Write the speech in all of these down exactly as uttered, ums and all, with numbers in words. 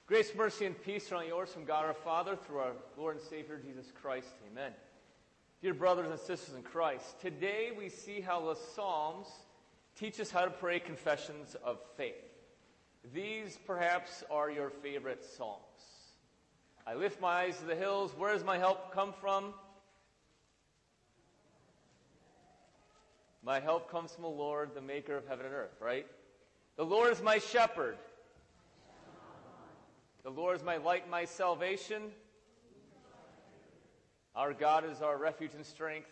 Grace, mercy, and peace are all yours from God our Father through our Lord and Savior Jesus Christ. Amen. Dear brothers and sisters in Christ, today we see how the Psalms teach us how to pray confessions of faith. These perhaps are your favorite psalms. I lift my eyes to the hills. Where does my help come from? My help comes from the Lord, the maker of heaven and earth, right? The Lord is my shepherd. The Lord is my light and my salvation. Our God is our refuge and strength.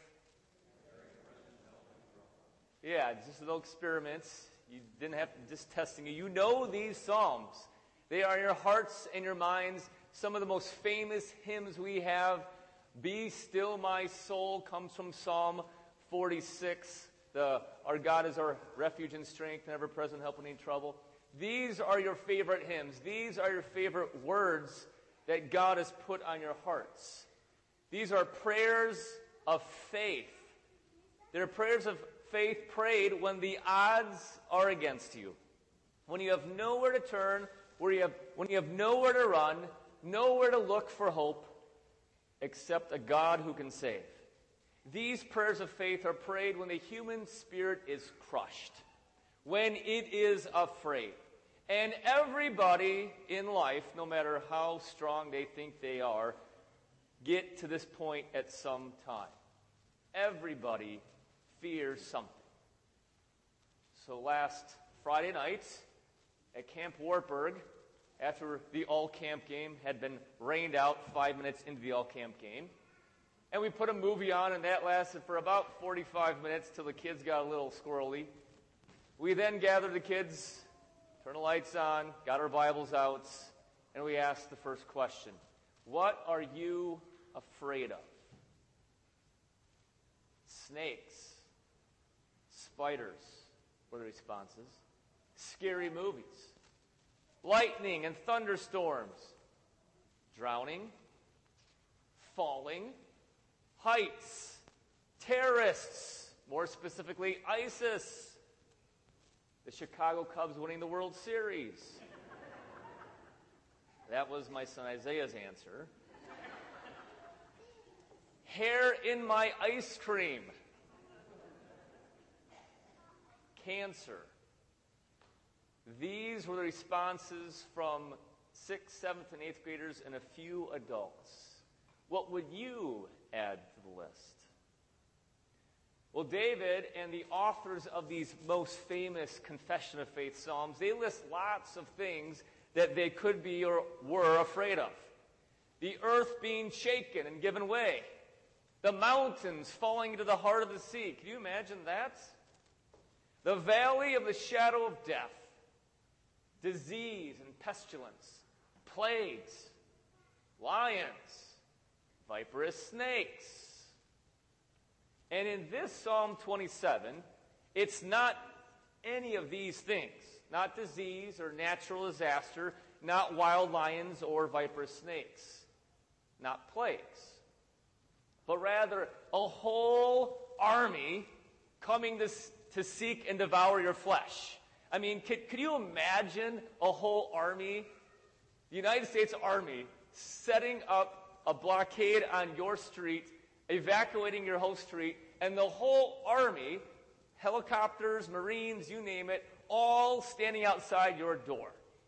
Yeah, just little experiments. You didn't have to, just testing you. You know these psalms. They are in your hearts and your minds. Some of the most famous hymns we have. Be still my soul comes from Psalm forty-six. The, our God is our refuge and strength, and ever-present help in any trouble. These are your favorite hymns. These are your favorite words that God has put on your hearts. These are prayers of faith. They're prayers of faith prayed when the odds are against you. When you have nowhere to turn, where you have, when you have nowhere to run, nowhere to look for hope, except a God who can save. These prayers of faith are prayed when the human spirit is crushed, when it is afraid. And everybody in life, no matter how strong they think they are, get to this point at some time. Everybody fears something. So last Friday night at Camp Wartburg, after the all-camp game had been rained out five minutes into the all-camp game, and we put a movie on, and that lasted for about forty-five minutes till the kids got a little squirrely. We then gathered the kids, turned the lights on, got our Bibles out, and we asked the first question. What are you afraid of? Snakes, spiders were the responses. Scary movies, lightning and thunderstorms, drowning, falling, heights, terrorists, more specifically ISIS, the Chicago Cubs winning the World Series. That was my son Isaiah's answer. Hair in my ice cream. Cancer. These were the responses from sixth, seventh, and eighth graders and a few adults. What would you add to the list? Well, David and the authors of these most famous Confession of Faith Psalms, they list lots of things that they could be or were afraid of. The earth being shaken and given way. The mountains falling into the heart of the sea. Can you imagine that? The valley of the shadow of death. Disease and pestilence. Plagues. Lions. Viperous snakes. And in this Psalm twenty-seven, it's not any of these things. Not disease or natural disaster, not wild lions or viperous snakes, not plagues, but rather a whole army coming to, to seek and devour your flesh. I mean, could, could you imagine a whole army, the United States Army, setting up a blockade on your street, evacuating your whole street, and the whole army, helicopters, Marines, you name it, all standing outside your door?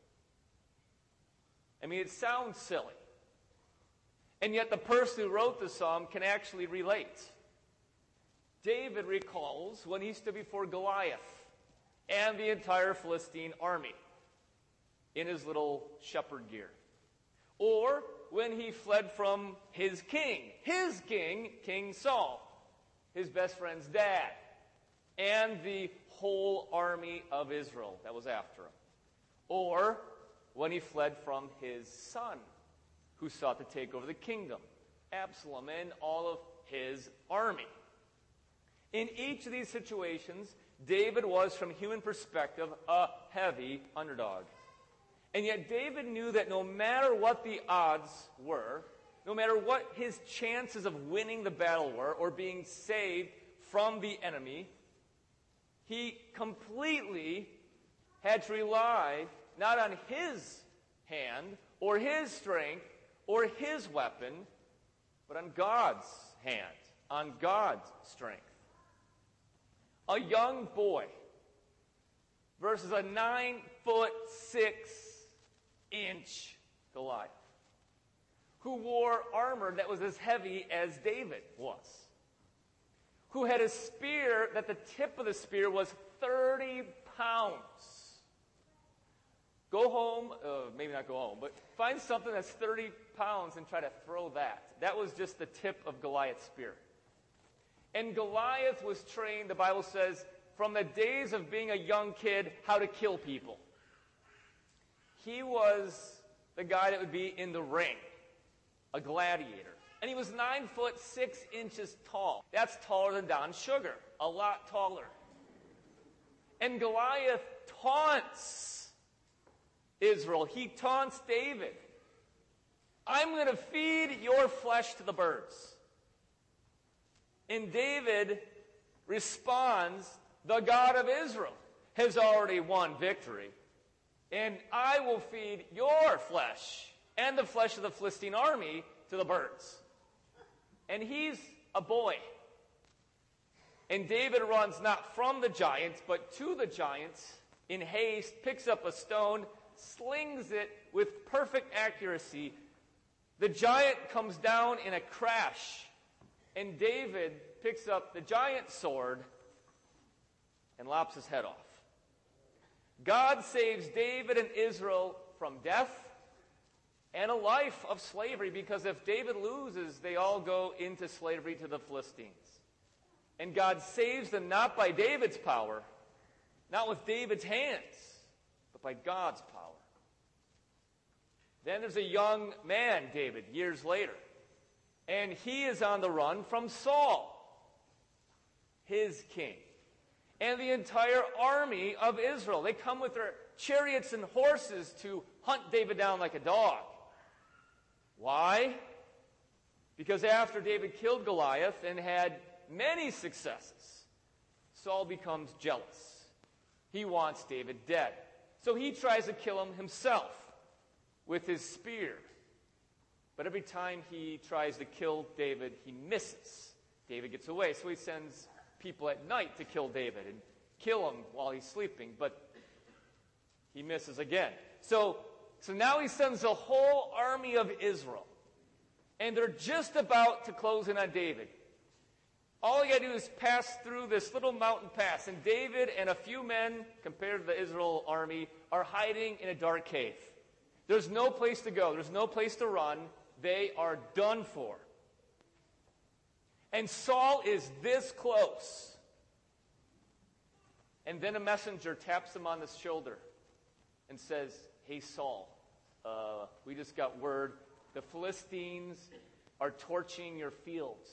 I mean, it sounds silly. And yet the person who wrote the psalm can actually relate. David recalls when he stood before Goliath and the entire Philistine army in his little shepherd gear. Or when he fled from his king, his king, King Saul, his best friend's dad, and the whole army of Israel that was after him. Or when he fled from his son, who sought to take over the kingdom, Absalom, and all of his army. In each of these situations, David was, from human perspective, a heavy underdog. And yet David knew that no matter what the odds were, no matter what his chances of winning the battle were or being saved from the enemy, he completely had to rely not on his hand or his strength or his weapon, but on God's hand, on God's strength. A young boy versus a nine foot six inch Goliath, who wore armor that was as heavy as David was, who had a spear that the tip of the spear was thirty pounds. Go home, uh, maybe not go home, but find something that's thirty pounds and try to throw that. That was just the tip of Goliath's spear. And Goliath was trained, the Bible says, from the days of being a young kid, how to kill people. He was the guy that would be in the ring, a gladiator. And he was nine foot six inches tall. That's taller than Don Sugar, a lot taller. And Goliath taunts Israel. He taunts David. I'm going to feed your flesh to the birds. And David responds, the God of Israel has already won victory, and I will feed your flesh and the flesh of the Philistine army to the birds. And he's a boy. And David runs not from the giants, but to the giants in haste, picks up a stone, slings it with perfect accuracy. The giant comes down in a crash, and David picks up the giant's sword and lops his head off. God saves David and Israel from death and a life of slavery, because if David loses, they all go into slavery to the Philistines. And God saves them not by David's power, not with David's hands, but by God's power. Then there's a young man, David, years later, and he is on the run from Saul, his king, and the entire army of Israel. They come with their chariots and horses to hunt David down like a dog. Why? Because after David killed Goliath and had many successes, Saul becomes jealous. He wants David dead. So he tries to kill him himself with his spear. But every time he tries to kill David, he misses. David gets away, so he sends people at night to kill David and kill him while he's sleeping, but he misses again. So, so now he sends the whole army of Israel, and they're just about to close in on David. All you got to do is pass through this little mountain pass, and David and a few men, compared to the Israel army, are hiding in a dark cave. There's no place to go. There's no place to run. They are done for. And Saul is this close. And then a messenger taps him on the shoulder and says, hey, Saul, uh, we just got word the Philistines are torching your fields.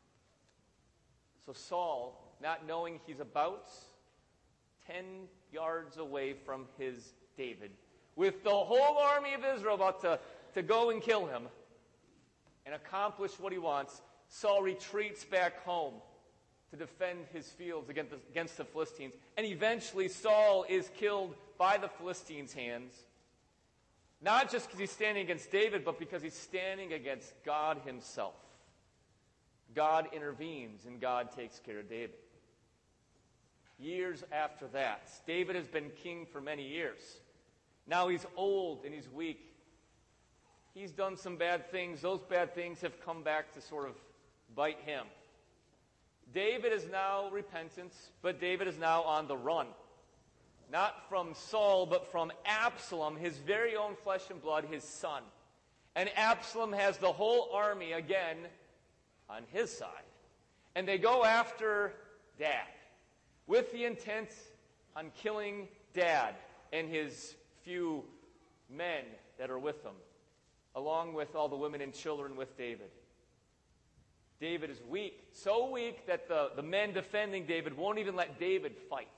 So Saul, not knowing he's about ten yards away from his David, with the whole army of Israel about to, to go and kill him and accomplish what he wants, Saul retreats back home to defend his fields against the, against the Philistines. And eventually Saul is killed by the Philistines' hands, not just because he's standing against David, but because he's standing against God himself. God intervenes and God takes care of David. Years after that, David has been king for many years. Now he's old and he's weak. He's done some bad things. Those bad things have come back to sort of bite him. David is now repentant, but David is now on the run. Not from Saul, but from Absalom, his very own flesh and blood, his son. And Absalom has the whole army again on his side. And they go after Dad with the intent on killing Dad and his few men that are with him, along with all the women and children with David. David is weak, so weak that the, the men defending David won't even let David fight.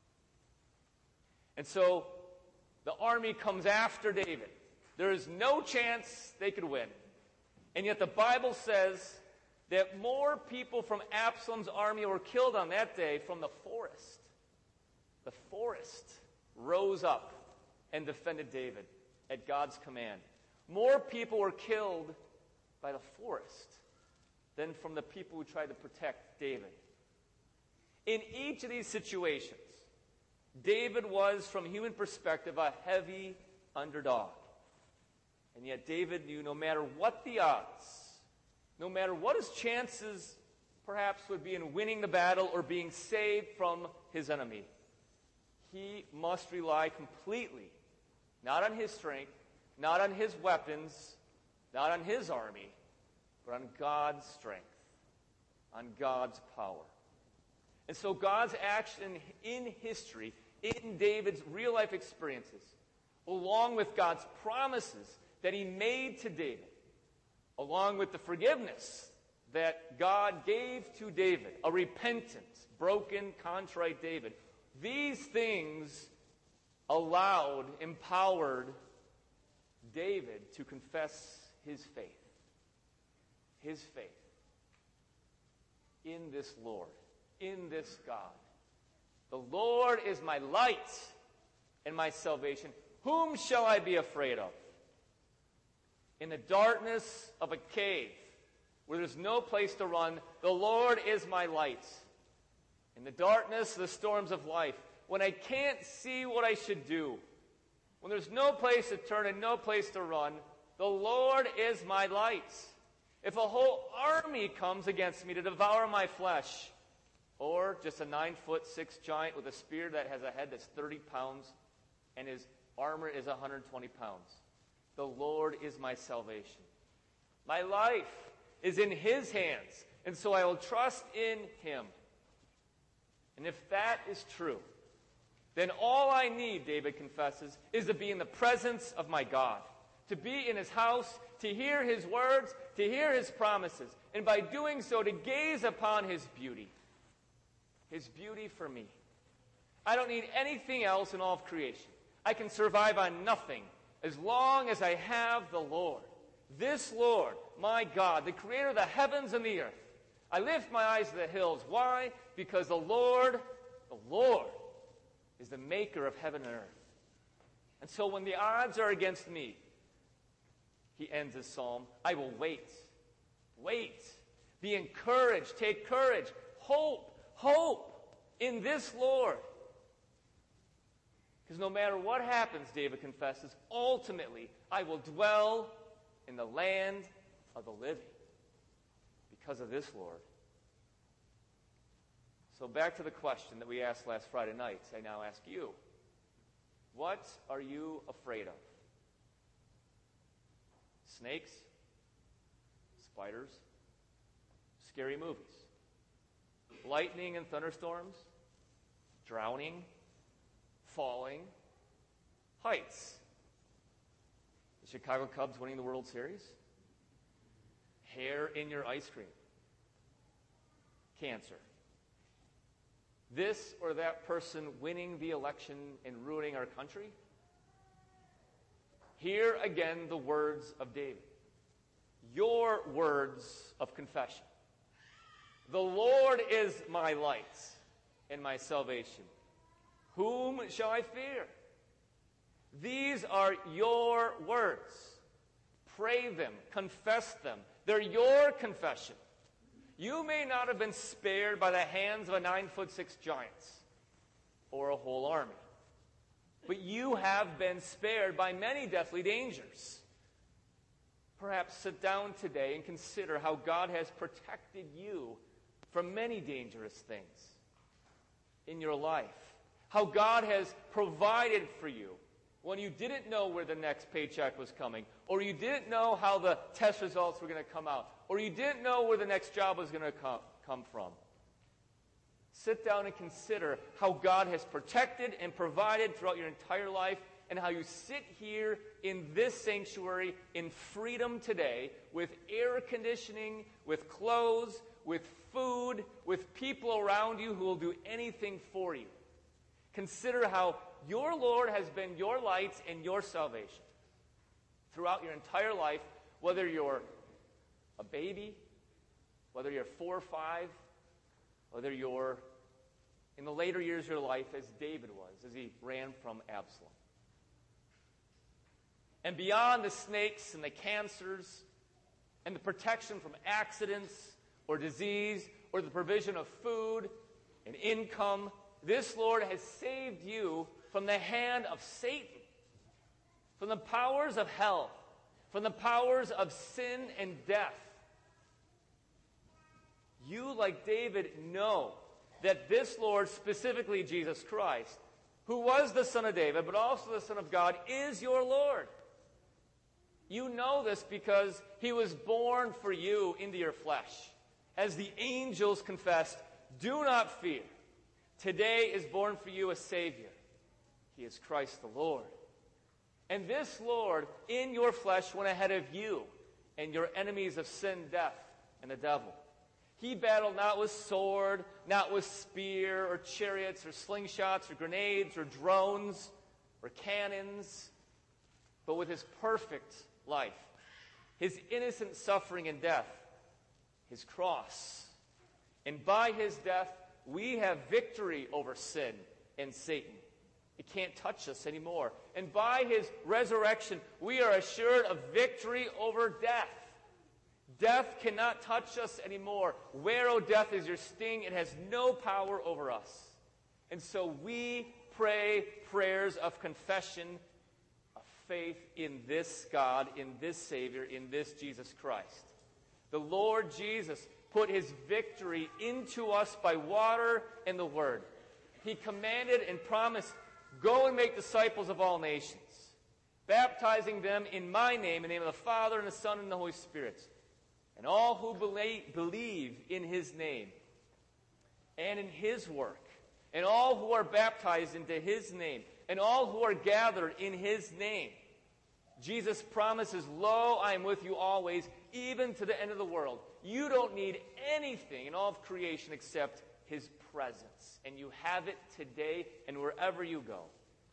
And so the army comes after David. There is no chance they could win. And yet the Bible says that more people from Absalom's army were killed on that day from the forest. The forest rose up and defended David. at God's command. More people were killed by the forest than from the people who tried to protect David. In each of these situations, David was, from a human perspective, a heavy underdog. And yet David knew no matter what the odds, no matter what his chances perhaps would be in winning the battle or being saved from his enemy, he must rely completely, not on his strength, not on his weapons, not on his army, but on God's strength, on God's power. And so God's action in history, in David's real-life experiences, along with God's promises that he made to David, along with the forgiveness that God gave to David, a repentant, broken, contrite David, these things allowed, empowered David to confess his faith. His faith in this Lord, in this God. The Lord is my light and my salvation. Whom shall I be afraid of? In the darkness of a cave, where there's no place to run, the Lord is my light. In the darkness, the storms of life, when I can't see what I should do, when there's no place to turn and no place to run, the Lord is my light. If a whole army comes against me to devour my flesh, or just a nine-foot six giant with a spear that has a head that's thirty pounds and his armor is one hundred twenty pounds, the Lord is my salvation. My life is in his hands, and so I will trust in him. And if that is true, then all I need, David confesses, is to be in the presence of my God, to be in his house, to hear his words, to hear his promises, and by doing so, to gaze upon his beauty. His beauty for me. I don't need anything else in all of creation. I can survive on nothing as long as I have the Lord. This Lord, my God, the creator of the heavens and the earth. I lift my eyes to the hills. Why? Because the Lord, the Lord, is the maker of heaven and earth. And so when the odds are against me, he ends his psalm, I will wait. Wait. Be encouraged. Take courage. Hope. Hope in this Lord. Because no matter what happens, David confesses, ultimately I will dwell in the land of the living because of this Lord. So back to the question that we asked last Friday night. I now ask you, what are you afraid of? Snakes? Spiders? Scary movies? Lightning and thunderstorms? Drowning? Falling? Heights? The Chicago Cubs winning the World Series? Hair in your ice cream? Cancer? This or that person winning the election and ruining our country? Hear again the words of David. Your words of confession. The Lord is my light and my salvation. Whom shall I fear? These are your words. Pray them, confess them. They're your confession. You may not have been spared by the hands of a nine-foot six giant or a whole army, but you have been spared by many deathly dangers. Perhaps sit down today and consider how God has protected you from many dangerous things in your life. How God has provided for you when you didn't know where the next paycheck was coming, or you didn't know how the test results were going to come out, or you didn't know where the next job was going to come, come from. Sit down and consider how God has protected and provided throughout your entire life, and how you sit here in this sanctuary in freedom today with air conditioning, with clothes, with food, with people around you who will do anything for you. Consider how your Lord has been your light and your salvation throughout your entire life, whether you're a baby, whether you're four or five, whether you're in the later years of your life as David was, as he ran from Absalom. And beyond the snakes and the cancers and the protection from accidents or disease or the provision of food and income, this Lord has saved you from the hand of Satan, from the powers of hell, from the powers of sin and death. You, like David, know that this Lord, specifically Jesus Christ, who was the Son of David, but also the Son of God, is your Lord. You know this because he was born for you into your flesh. As the angels confessed, do not fear. Today is born for you a Savior. He is Christ the Lord. And this Lord, in your flesh, went ahead of you and your enemies of sin, death, and the devil. He battled not with sword, not with spear, or chariots, or slingshots, or grenades, or drones, or cannons, but with his perfect life, his innocent suffering and death, his cross. And by his death, we have victory over sin and Satan. It can't touch us anymore. And by his resurrection, we are assured of victory over death. Death cannot touch us anymore. Where, O death, is your sting? It has no power over us. And so we pray prayers of confession, of faith in this God, in this Savior, in this Jesus Christ. The Lord Jesus put his victory into us by water and the Word. He commanded and promised, go and make disciples of all nations, baptizing them in my name, in the name of the Father, and the Son, and the Holy Spirit. And all who believe in his name and in his work, and all who are baptized into his name, and all who are gathered in his name, Jesus promises, lo, I am with you always, even to the end of the world. You don't need anything in all of creation except his presence. And you have it today and wherever you go.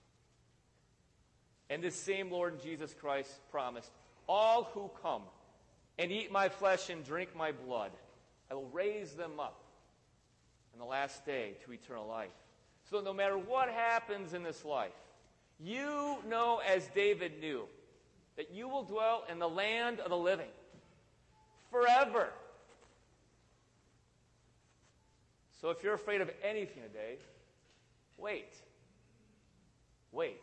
And this same Lord Jesus Christ promised, all who come and eat my flesh and drink my blood, I will raise them up in the last day to eternal life. So no matter what happens in this life, you know, as David knew, that you will dwell in the land of the living forever. So if you're afraid of anything today, wait. Wait.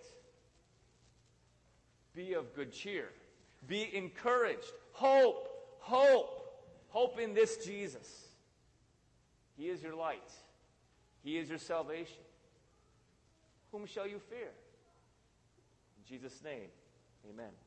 Be of good cheer. Be encouraged. Hope. Hope. Hope in this Jesus. He is your light. He is your salvation. Whom shall you fear? In Jesus' name, amen.